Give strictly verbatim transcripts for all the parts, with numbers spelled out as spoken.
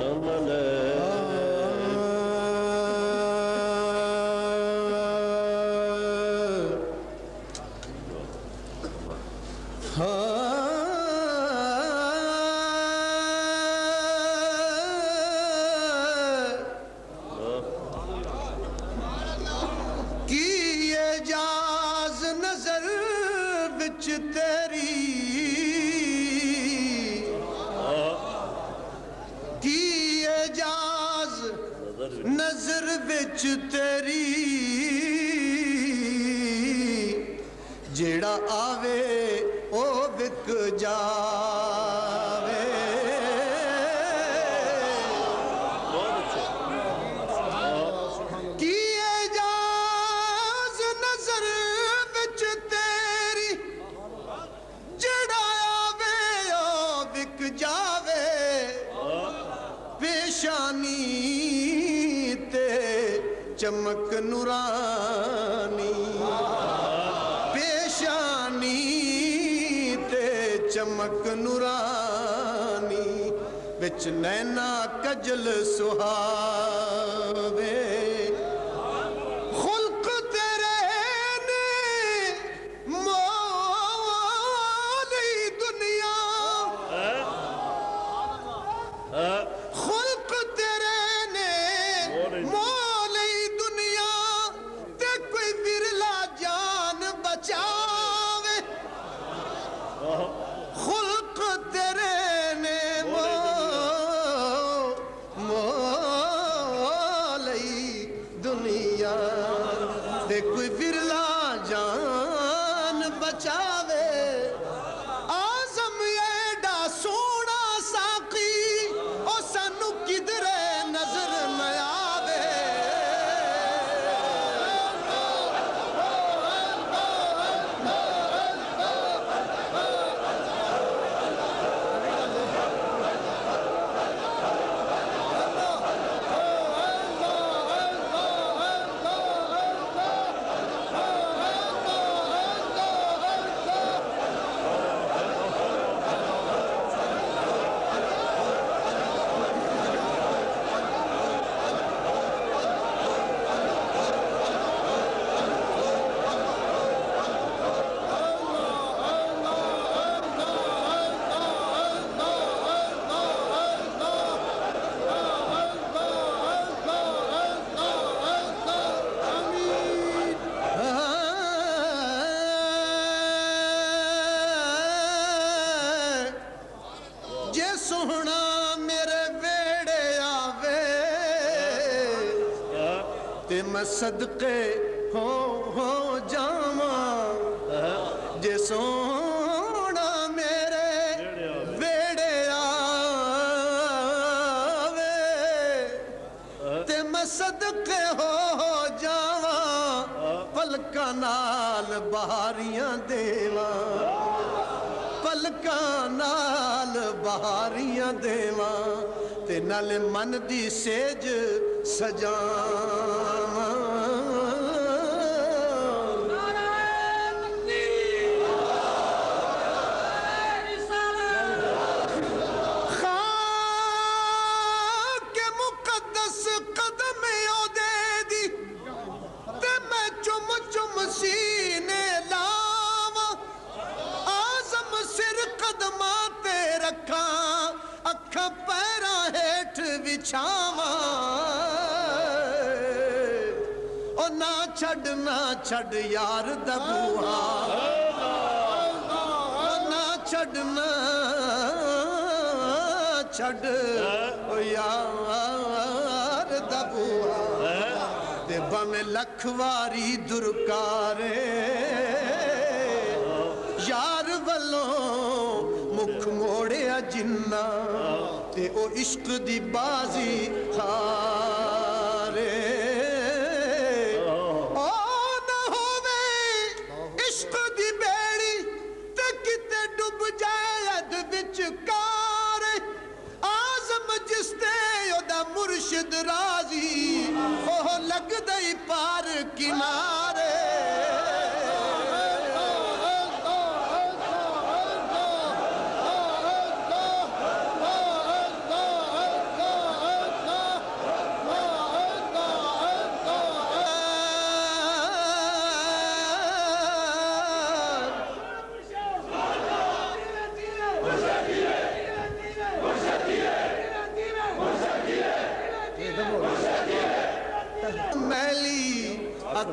نظر بچ تیری جیڑا آوے او بک جاوے کی اجاز نظر بچ تیری جیڑا آوے او بک جاوے پیشانی چمک نورانی پیشانی تے چمک نورانی بچ نینا کجل سہاوے خلق تیرے نے مولی دنیا خلق تیرے نے مولی خلق تیرے نے مولی دنیا دے کوئی برلا جان بچاوے آزم ایڈا سونا ساقی او سانو کدرے نظر نہ آوے سونا میرے ویڑے آوے تے میں صدقے ہو ہو جاواں جے سونا میرے ویڑے آوے تے میں صدقے ہو ہو جاواں پلکاں نال بہاریاں دیواں پلکاں نال بہاریاں دیواں تے نال من دی سیج سجاواں خاک مقدس قدم او دے دی تے میں چم چم سینے لاواں آزم سر قدماتے رکھاں اکھاں پیراں ہیٹھ بچھاواں او نہ چھڑ نہ چھڑ یار دا بوہا او نہ چھڑ نہ چھڑ او یار دا بوہا دے بمیں لکھواری درکارے یار والوں مکھ موڑے جنہ تے او عشق دی بازی خارے او نہ ہووے عشق دی بیڑی تے کتے ڈب جائے اد وچ کارے آزم جس تے او دا مرشد راضی اوہ لگ دئی پار کنارے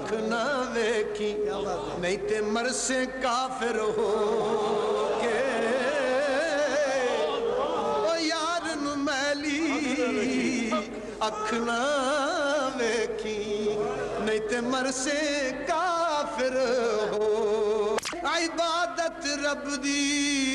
اکھ نہ ویکھی نہیں تے مرسے کافر ہو کے او یار نو میلی اکھ نہ ویکھی نہیں تے مرسے کافر ہو عبادت رب دی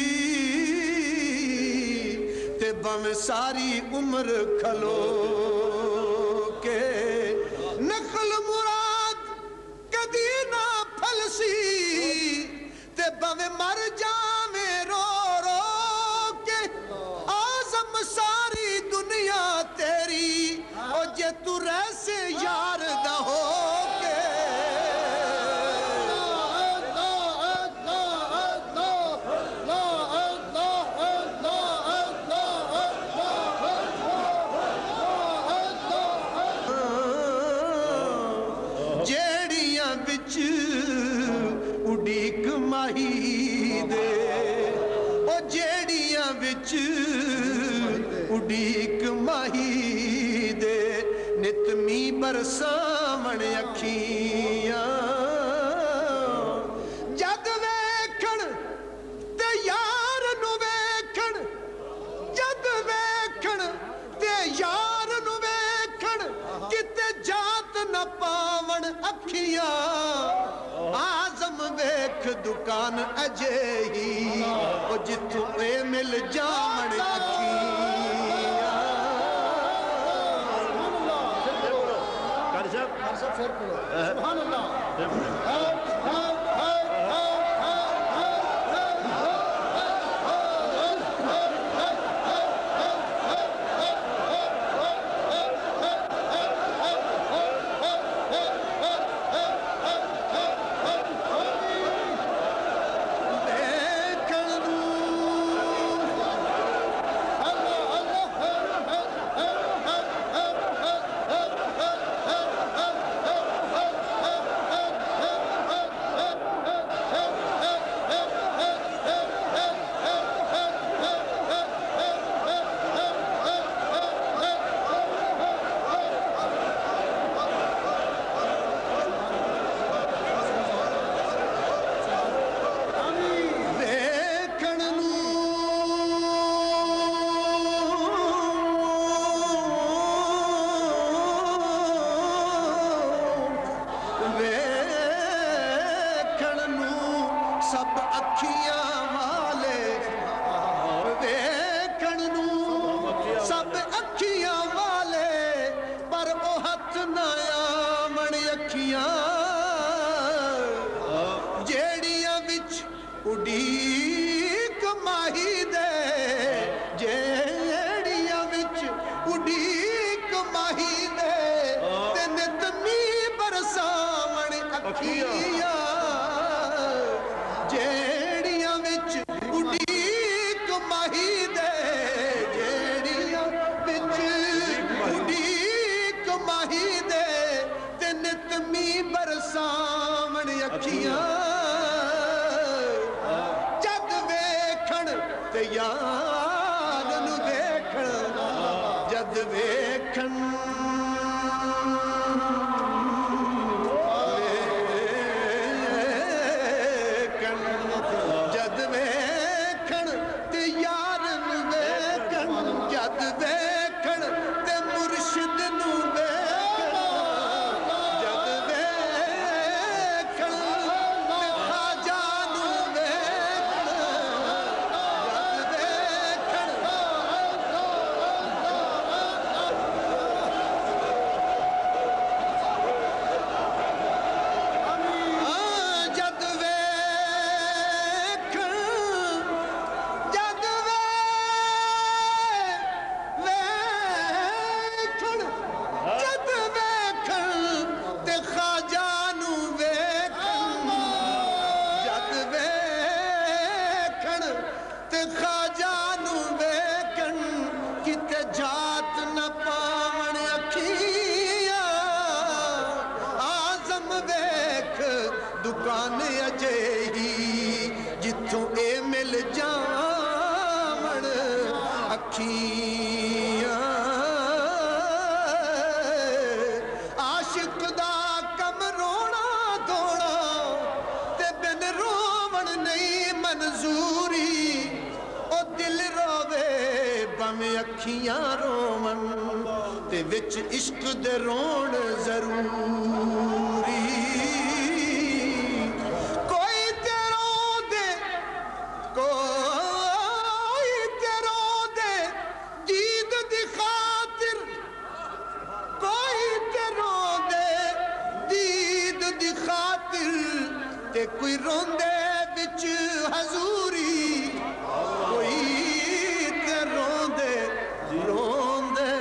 تے بم ساری عمر کھلو کے نخل مراد کدی نہ پھلسی تے بم مر جاویں رو رو کے آزم ساری دنیا تیری او جے تو ریسے یار دا ہو کے جیڑیاں بچ اڈیک ماہی دے او جیڑیاں بچ اڈیک ماہی دے نتمی برسامن اکھیاں جد ویکھن تے یار نو ویکھن جد ویکھن تے یار نو ویکھن کتے جات نہ پاون اکھیاں آزم ویکھ دکان اجے ہی او جتوں اے مل جاون اکھیاں سبحان اللہ اڈیک ماہی دے جیڑیاں وچ اڈیک ماہی دے تے نتمی برساون اکھیاں جیڑیاں وچ اڈیک ماہی دے جیڑیاں وچ اڈیک ماہی دے تے نتمی برساون اکھیاں یار نو دیکھن جد ویکھن ویکھن جد ویکھن تے یار نو دیکھن جد ویکھن تے مرشد نو دیکھن جد ویکھن تے خواجہ نو دکان اجے ہی جتوں اے مل جاون اکھیاں عاشق دا کم رونا بھاویں اکھیاں روون تے وچ عشق دے رون ضروری کوئی تے رو دے کوئی تے رو دے دید دی خاطر کوئی تے رو دے دید دی خاطر تے کوئی روندے وچ حضوری کوئی تے روندے روندے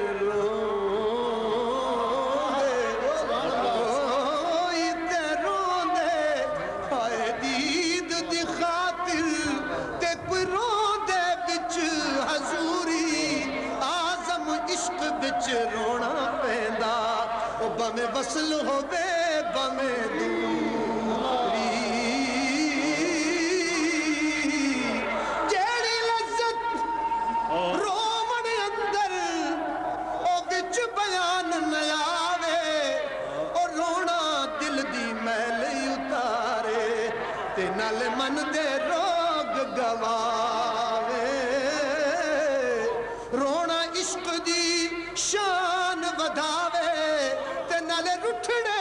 روندے کوئی تے روندے ہائے دید دی خاطر تے کوئی روندے وچ حضوری آزم عشق وچ رونا پیندا او بھویں وصل ہووے بھویں دوری جیڑی لذت رومن اندر او وچ بیان نہ آوے او رونا دل دی میل اتارے تے نال من دے روگ گواوے رونا عشق دی شان ودھاوے تے نالے رٹھڑے